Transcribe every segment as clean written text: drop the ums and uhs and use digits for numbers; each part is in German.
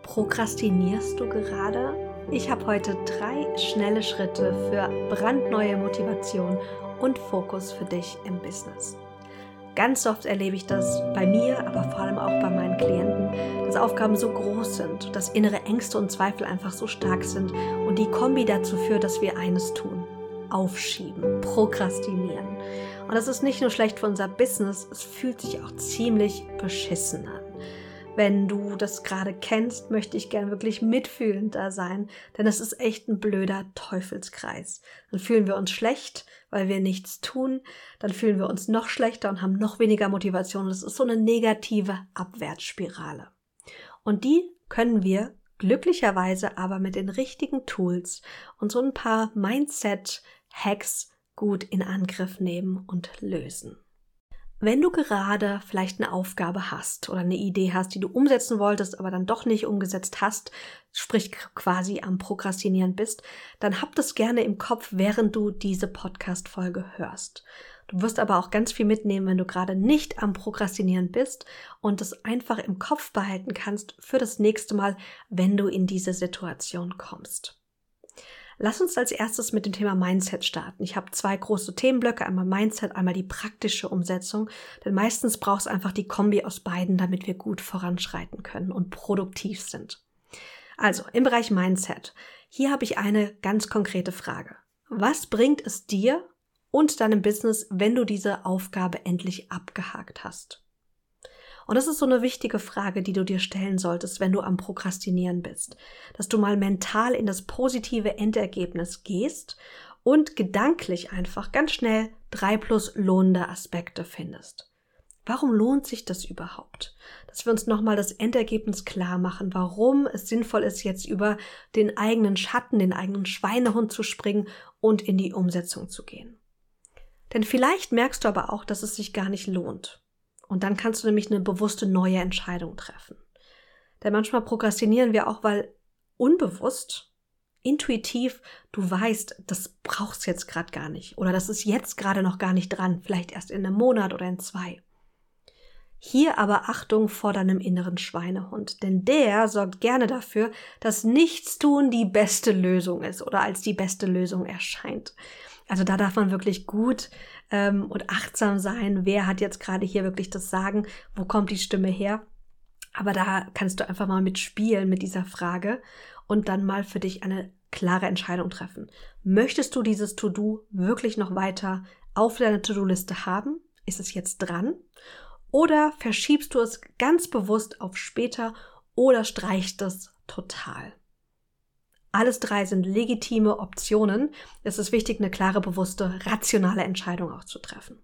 Prokrastinierst du gerade? Ich habe heute 3 schnelle Schritte für brandneue Motivation und Fokus für dich im Business. Ganz oft erlebe ich das bei mir, aber vor allem auch bei meinen Klienten, dass Aufgaben so groß sind, dass innere Ängste und Zweifel einfach so stark sind und die Kombi dazu führt, dass wir eines tun: aufschieben, prokrastinieren. Und das ist nicht nur schlecht für unser Business, es fühlt sich auch ziemlich beschissen an. Wenn du das gerade kennst, möchte ich gern wirklich mitfühlend da sein, denn es ist echt ein blöder Teufelskreis. Dann fühlen wir uns schlecht, weil wir nichts tun, dann fühlen wir uns noch schlechter und haben noch weniger Motivation. Das ist so eine negative Abwärtsspirale. Und die können wir glücklicherweise aber mit den richtigen Tools und so ein paar Mindset-Hacks gut in Angriff nehmen und lösen. Wenn du gerade vielleicht eine Aufgabe hast oder eine Idee hast, die du umsetzen wolltest, aber dann doch nicht umgesetzt hast, sprich quasi am Prokrastinieren bist, dann hab das gerne im Kopf, während du diese Podcast-Folge hörst. Du wirst aber auch ganz viel mitnehmen, wenn du gerade nicht am Prokrastinieren bist und es einfach im Kopf behalten kannst für das nächste Mal, wenn du in diese Situation kommst. Lass uns als erstes mit dem Thema Mindset starten. Ich habe 2 große Themenblöcke, einmal Mindset, einmal die praktische Umsetzung, denn meistens braucht es einfach die Kombi aus beiden, damit wir gut voranschreiten können und produktiv sind. Also im Bereich Mindset, hier habe ich eine ganz konkrete Frage. Was bringt es dir und deinem Business, wenn du diese Aufgabe endlich abgehakt hast? Und das ist so eine wichtige Frage, die du dir stellen solltest, wenn du am Prokrastinieren bist. Dass du mal mental in das positive Endergebnis gehst und gedanklich einfach ganz schnell 3+ lohnende Aspekte findest. Warum lohnt sich das überhaupt? Dass wir uns nochmal das Endergebnis klar machen, warum es sinnvoll ist, jetzt über den eigenen Schatten, den eigenen Schweinehund zu springen und in die Umsetzung zu gehen. Denn vielleicht merkst du aber auch, dass es sich gar nicht lohnt. Und dann kannst du nämlich eine bewusste neue Entscheidung treffen. Denn manchmal prokrastinieren wir auch, weil unbewusst, intuitiv, du weißt, das brauchst du jetzt gerade gar nicht. Oder das ist jetzt gerade noch gar nicht dran, vielleicht erst in einem Monat oder in 2. Hier aber Achtung vor deinem inneren Schweinehund, denn der sorgt gerne dafür, dass Nichtstun die beste Lösung ist oder als die beste Lösung erscheint. Also da darf man wirklich gut und achtsam sein, wer hat jetzt gerade hier wirklich das Sagen, wo kommt die Stimme her. Aber da kannst du einfach mal mitspielen mit dieser Frage und dann mal für dich eine klare Entscheidung treffen. Möchtest du dieses To-Do wirklich noch weiter auf deiner To-Do-Liste haben? Ist es jetzt dran? Oder verschiebst du es ganz bewusst auf später oder streichst es total? Alles 3 sind legitime Optionen. Es ist wichtig, eine klare, bewusste, rationale Entscheidung auch zu treffen.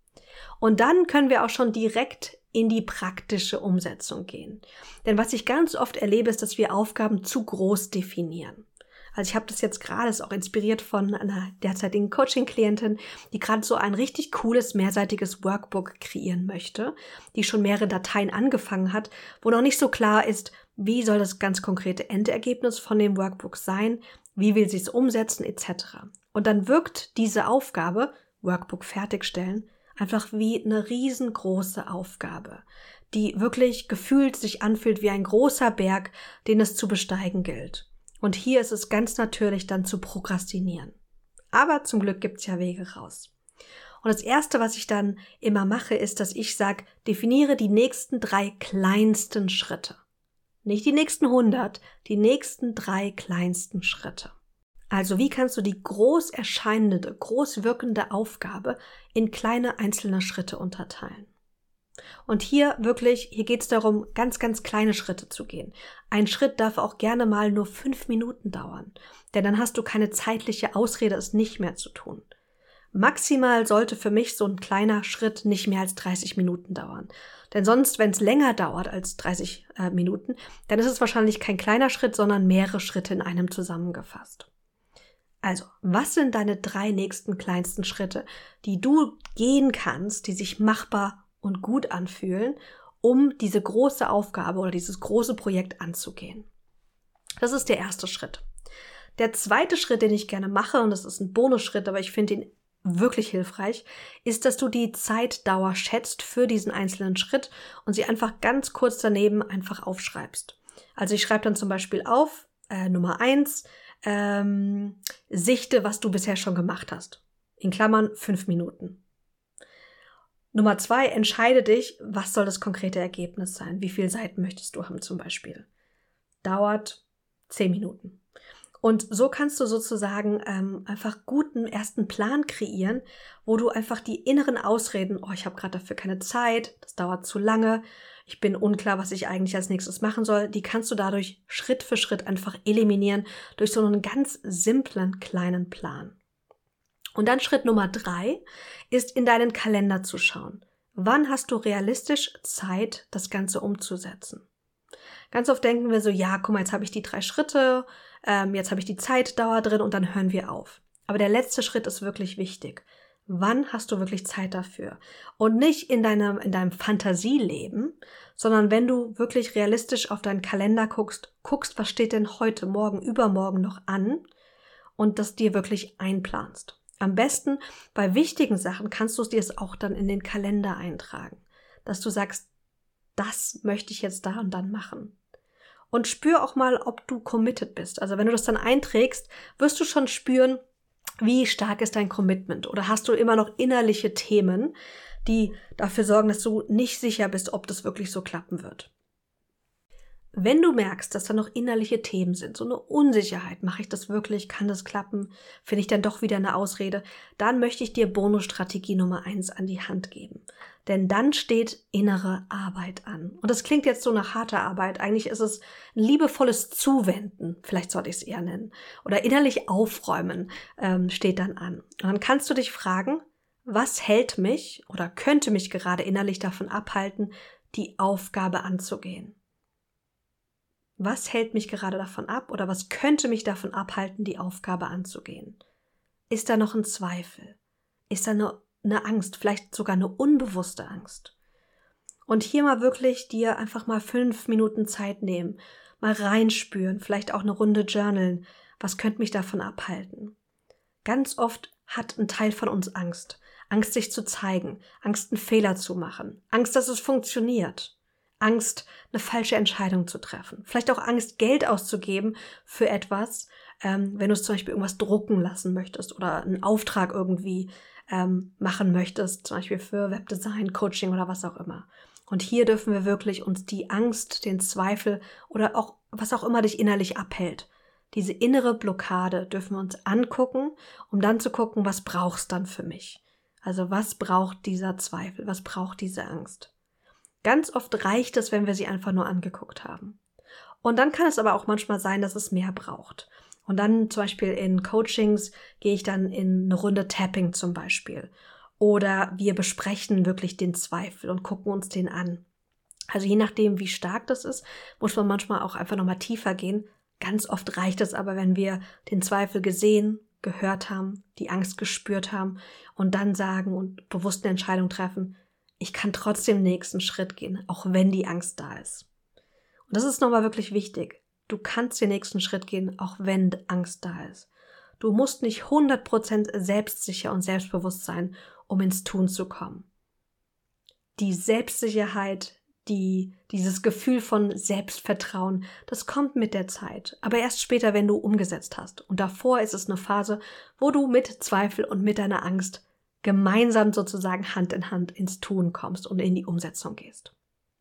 Und dann können wir auch schon direkt in die praktische Umsetzung gehen. Denn was ich ganz oft erlebe, ist, dass wir Aufgaben zu groß definieren. Also ich habe das jetzt gerade, ist auch inspiriert von einer derzeitigen Coaching-Klientin, die gerade so ein richtig cooles, mehrseitiges Workbook kreieren möchte, die schon mehrere Dateien angefangen hat, wo noch nicht so klar ist, wie soll das ganz konkrete Endergebnis von dem Workbook sein, wie will sie es umsetzen, etc. Und dann wirkt diese Aufgabe, Workbook fertigstellen, einfach wie eine riesengroße Aufgabe, die wirklich gefühlt sich anfühlt wie ein großer Berg, den es zu besteigen gilt. Und hier ist es ganz natürlich dann zu prokrastinieren. Aber zum Glück gibt es ja Wege raus. Und das Erste, was ich dann immer mache, ist, dass ich sage, definiere die nächsten 3 kleinsten Schritte. Nicht die nächsten 100, die nächsten 3 kleinsten Schritte. Also wie kannst du die groß erscheinende, groß wirkende Aufgabe in kleine einzelne Schritte unterteilen? Und hier geht es darum, ganz, ganz kleine Schritte zu gehen. Ein Schritt darf auch gerne mal nur 5 Minuten dauern, denn dann hast du keine zeitliche Ausrede, es nicht mehr zu tun. Maximal sollte für mich so ein kleiner Schritt nicht mehr als 30 Minuten dauern. Denn sonst, wenn es länger dauert als 30 Minuten, dann ist es wahrscheinlich kein kleiner Schritt, sondern mehrere Schritte in einem zusammengefasst. Also, was sind deine 3 nächsten kleinsten Schritte, die du gehen kannst, die sich machbar und gut anfühlen, um diese große Aufgabe oder dieses große Projekt anzugehen? Das ist der erste Schritt. Der zweite Schritt, den ich gerne mache, und das ist ein Bonusschritt, aber ich finde ihn wirklich hilfreich, ist, dass du die Zeitdauer schätzt für diesen einzelnen Schritt und sie einfach ganz kurz daneben einfach aufschreibst. Also ich schreibe dann zum Beispiel auf, Nummer 1, sichte, was du bisher schon gemacht hast. In Klammern 5 Minuten. Nummer 2, entscheide dich, was soll das konkrete Ergebnis sein? Wie viele Seiten möchtest du haben zum Beispiel? Dauert 10 Minuten. Und so kannst du sozusagen einfach guten ersten Plan kreieren, wo du einfach die inneren Ausreden, ich habe gerade dafür keine Zeit, das dauert zu lange, ich bin unklar, was ich eigentlich als nächstes machen soll, die kannst du dadurch Schritt für Schritt einfach eliminieren durch so einen ganz simplen kleinen Plan. Und dann Schritt Nummer 3 ist, in deinen Kalender zu schauen. Wann hast du realistisch Zeit, das Ganze umzusetzen? Ganz oft denken wir so, ja, guck mal, jetzt habe ich die 3 Schritte, jetzt habe ich die Zeitdauer drin und dann hören wir auf. Aber der letzte Schritt ist wirklich wichtig. Wann hast du wirklich Zeit dafür? Und nicht in deinem Fantasieleben, sondern wenn du wirklich realistisch auf deinen Kalender guckst, was steht denn heute, morgen, übermorgen noch an und das dir wirklich einplanst. Am besten bei wichtigen Sachen kannst du dir es auch dann in den Kalender eintragen, dass du sagst, das möchte ich jetzt da und dann machen. Und spür auch mal, ob du committed bist. Also wenn du das dann einträgst, wirst du schon spüren, wie stark ist dein Commitment. Oder hast du immer noch innerliche Themen, die dafür sorgen, dass du nicht sicher bist, ob das wirklich so klappen wird. Wenn du merkst, dass da noch innerliche Themen sind, so eine Unsicherheit, mache ich das wirklich, kann das klappen, finde ich dann doch wieder eine Ausrede, dann möchte ich dir Bonusstrategie Nummer 1 an die Hand geben. Denn dann steht innere Arbeit an. Und das klingt jetzt so nach harter Arbeit, eigentlich ist es ein liebevolles Zuwenden, vielleicht sollte ich es eher nennen, oder innerlich aufräumen steht dann an. Und dann kannst du dich fragen, was hält mich oder könnte mich gerade innerlich davon abhalten, die Aufgabe anzugehen? Was hält mich gerade davon ab oder was könnte mich davon abhalten, die Aufgabe anzugehen? Ist da noch ein Zweifel? Ist da eine Angst, vielleicht sogar eine unbewusste Angst? Und hier mal wirklich dir einfach mal 5 Minuten Zeit nehmen, mal reinspüren, vielleicht auch eine Runde journalen. Was könnte mich davon abhalten? Ganz oft hat ein Teil von uns Angst. Angst, sich zu zeigen, Angst, einen Fehler zu machen, Angst, dass es funktioniert. Angst, eine falsche Entscheidung zu treffen. Vielleicht auch Angst, Geld auszugeben für etwas, wenn du es zum Beispiel irgendwas drucken lassen möchtest oder einen Auftrag irgendwie machen möchtest, zum Beispiel für Webdesign, Coaching oder was auch immer. Und hier dürfen wir wirklich uns die Angst, den Zweifel oder auch was auch immer dich innerlich abhält, diese innere Blockade dürfen wir uns angucken, um dann zu gucken, was brauchst dann für mich? Also was braucht dieser Zweifel? Was braucht diese Angst? Ganz oft reicht es, wenn wir sie einfach nur angeguckt haben. Und dann kann es aber auch manchmal sein, dass es mehr braucht. Und dann zum Beispiel in Coachings gehe ich dann in eine Runde Tapping zum Beispiel. Oder wir besprechen wirklich den Zweifel und gucken uns den an. Also je nachdem, wie stark das ist, muss man manchmal auch einfach nochmal tiefer gehen. Ganz oft reicht es aber, wenn wir den Zweifel gesehen, gehört haben, die Angst gespürt haben und dann sagen und bewusst eine Entscheidung treffen, ich kann trotzdem den nächsten Schritt gehen, auch wenn die Angst da ist. Und das ist nochmal wirklich wichtig. Du kannst den nächsten Schritt gehen, auch wenn Angst da ist. Du musst nicht 100% selbstsicher und selbstbewusst sein, um ins Tun zu kommen. Die Selbstsicherheit, dieses Gefühl von Selbstvertrauen, das kommt mit der Zeit, aber erst später, wenn du umgesetzt hast. Und davor ist es eine Phase, wo du mit Zweifel und mit deiner Angst gemeinsam sozusagen Hand in Hand ins Tun kommst und in die Umsetzung gehst.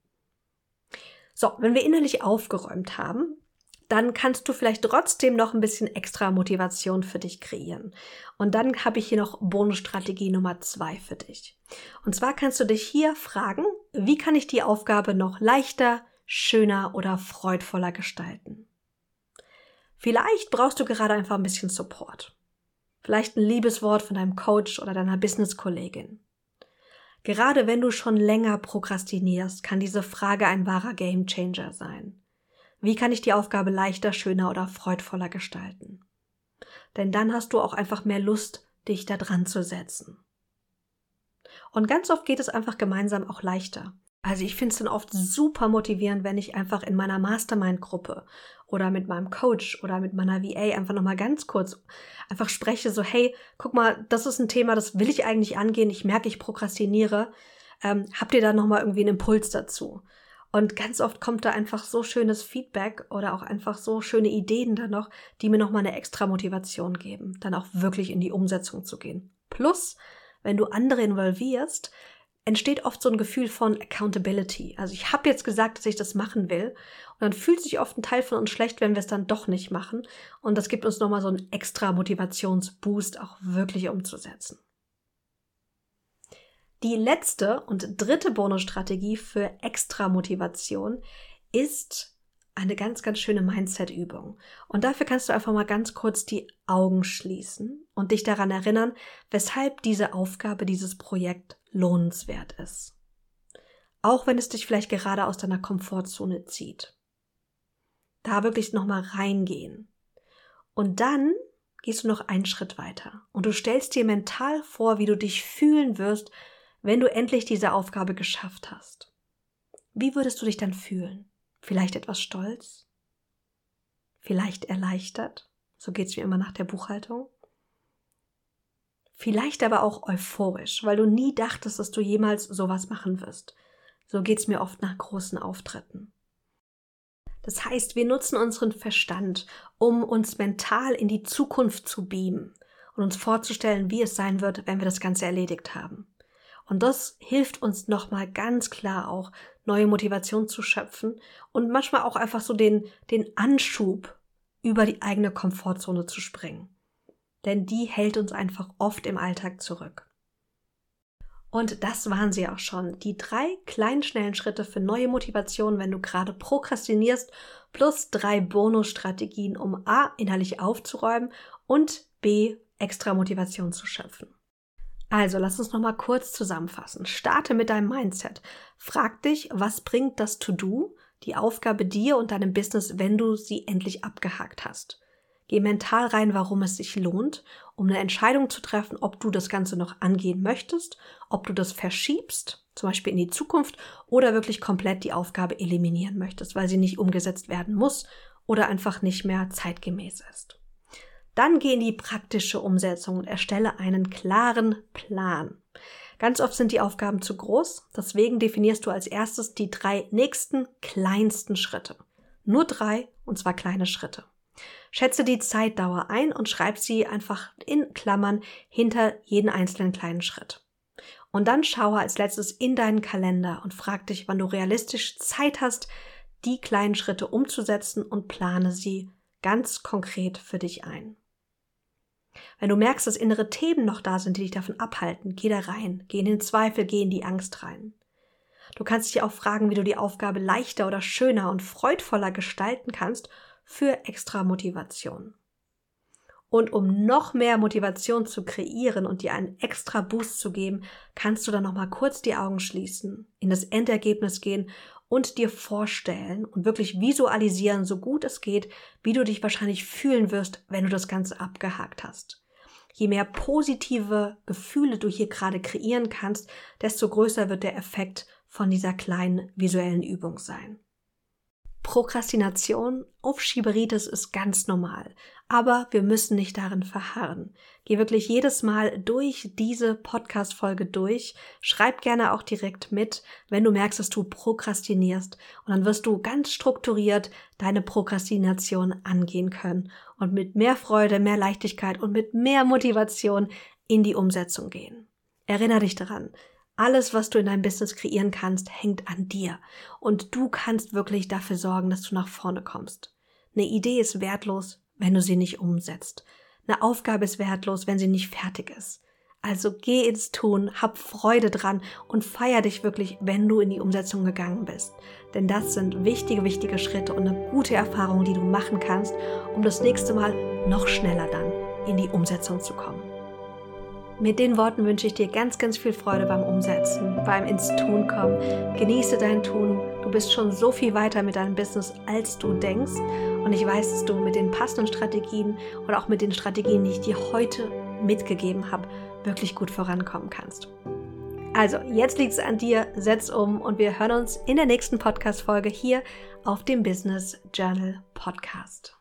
So, wenn wir innerlich aufgeräumt haben, dann kannst du vielleicht trotzdem noch ein bisschen extra Motivation für dich kreieren. Und dann habe ich hier noch Bonusstrategie Nummer 2 für dich. Und zwar kannst du dich hier fragen, wie kann ich die Aufgabe noch leichter, schöner oder freudvoller gestalten? Vielleicht brauchst du gerade einfach ein bisschen Support. Vielleicht ein Liebeswort von deinem Coach oder deiner Business-Kollegin. Gerade wenn du schon länger prokrastinierst, kann diese Frage ein wahrer Gamechanger sein. Wie kann ich die Aufgabe leichter, schöner oder freudvoller gestalten? Denn dann hast du auch einfach mehr Lust, dich da dran zu setzen. Und ganz oft geht es einfach gemeinsam auch leichter. Also ich finde es dann oft super motivierend, wenn ich einfach in meiner Mastermind-Gruppe oder mit meinem Coach oder mit meiner VA einfach nochmal ganz kurz einfach spreche, so hey, guck mal, das ist ein Thema, das will ich eigentlich angehen, ich merke, ich prokrastiniere. Habt ihr da nochmal irgendwie einen Impuls dazu? Und ganz oft kommt da einfach so schönes Feedback oder auch einfach so schöne Ideen dann noch, die mir nochmal eine extra Motivation geben, dann auch wirklich in die Umsetzung zu gehen. Plus, wenn du andere involvierst, entsteht oft so ein Gefühl von Accountability. Also ich habe jetzt gesagt, dass ich das machen will und dann fühlt sich oft ein Teil von uns schlecht, wenn wir es dann doch nicht machen. Und das gibt uns nochmal so einen extra Motivationsboost, auch wirklich umzusetzen. Die letzte und dritte Bonusstrategie für extra Motivation ist eine ganz, ganz schöne Mindset-Übung. Und dafür kannst du einfach mal ganz kurz die Augen schließen und dich daran erinnern, weshalb diese Aufgabe, dieses Projekt lohnenswert ist. Auch wenn es dich vielleicht gerade aus deiner Komfortzone zieht. Da wirklich nochmal reingehen. Und dann gehst du noch einen Schritt weiter. Und du stellst dir mental vor, wie du dich fühlen wirst, wenn du endlich diese Aufgabe geschafft hast. Wie würdest du dich dann fühlen? Vielleicht etwas stolz? Vielleicht erleichtert? So geht es mir immer nach der Buchhaltung. Vielleicht aber auch euphorisch, weil du nie dachtest, dass du jemals sowas machen wirst. So geht es mir oft nach großen Auftritten. Das heißt, wir nutzen unseren Verstand, um uns mental in die Zukunft zu beamen und uns vorzustellen, wie es sein wird, wenn wir das Ganze erledigt haben. Und das hilft uns nochmal ganz klar auch, neue Motivation zu schöpfen und manchmal auch einfach so den Anschub über die eigene Komfortzone zu springen. Denn die hält uns einfach oft im Alltag zurück. Und das waren sie auch schon. Die 3 kleinen, schnellen Schritte für neue Motivation, wenn du gerade prokrastinierst, plus 3 Bonusstrategien, um A, innerlich aufzuräumen und B, extra Motivation zu schöpfen. Also, lass uns nochmal kurz zusammenfassen. Starte mit deinem Mindset. Frag dich, was bringt das To-Do, die Aufgabe dir und deinem Business, wenn du sie endlich abgehakt hast. Geh mental rein, warum es sich lohnt, um eine Entscheidung zu treffen, ob du das Ganze noch angehen möchtest, ob du das verschiebst, zum Beispiel in die Zukunft, oder wirklich komplett die Aufgabe eliminieren möchtest, weil sie nicht umgesetzt werden muss oder einfach nicht mehr zeitgemäß ist. Dann geh in die praktische Umsetzung und erstelle einen klaren Plan. Ganz oft sind die Aufgaben zu groß, deswegen definierst du als erstes die 3 nächsten kleinsten Schritte. Nur 3, und zwar kleine Schritte. Schätze die Zeitdauer ein und schreib sie einfach in Klammern hinter jeden einzelnen kleinen Schritt. Und dann schaue als letztes in deinen Kalender und frag dich, wann du realistisch Zeit hast, die kleinen Schritte umzusetzen und plane sie ganz konkret für dich ein. Wenn du merkst, dass innere Themen noch da sind, die dich davon abhalten, geh da rein, geh in den Zweifel, geh in die Angst rein. Du kannst dich auch fragen, wie du die Aufgabe leichter oder schöner und freudvoller gestalten kannst für extra Motivation. Und um noch mehr Motivation zu kreieren und dir einen extra Boost zu geben, kannst du dann nochmal kurz die Augen schließen, in das Endergebnis gehen und dir vorstellen und wirklich visualisieren, so gut es geht, wie du dich wahrscheinlich fühlen wirst, wenn du das Ganze abgehakt hast. Je mehr positive Gefühle du hier gerade kreieren kannst, desto größer wird der Effekt von dieser kleinen visuellen Übung sein. Prokrastination, Aufschieberitis ist ganz normal, aber wir müssen nicht darin verharren. Geh wirklich jedes Mal durch diese Podcast-Folge durch. Schreib gerne auch direkt mit, wenn du merkst, dass du prokrastinierst. Und dann wirst du ganz strukturiert deine Prokrastination angehen können und mit mehr Freude, mehr Leichtigkeit und mit mehr Motivation in die Umsetzung gehen. Erinnere dich daran. Alles, was du in deinem Business kreieren kannst, hängt an dir. Und du kannst wirklich dafür sorgen, dass du nach vorne kommst. Eine Idee ist wertlos, wenn du sie nicht umsetzt. Eine Aufgabe ist wertlos, wenn sie nicht fertig ist. Also geh ins Tun, hab Freude dran und feier dich wirklich, wenn du in die Umsetzung gegangen bist. Denn das sind wichtige Schritte und eine gute Erfahrung, die du machen kannst, um das nächste Mal noch schneller dann in die Umsetzung zu kommen. Mit den Worten wünsche ich dir ganz, ganz viel Freude beim Umsetzen, beim ins Tun kommen. Genieße dein Tun. Du bist schon so viel weiter mit deinem Business, als du denkst. Und ich weiß, dass du mit den passenden Strategien oder auch mit den Strategien, die ich dir heute mitgegeben habe, wirklich gut vorankommen kannst. Also, jetzt liegt es an dir, setz um und wir hören uns in der nächsten Podcast-Folge hier auf dem Business Journal Podcast.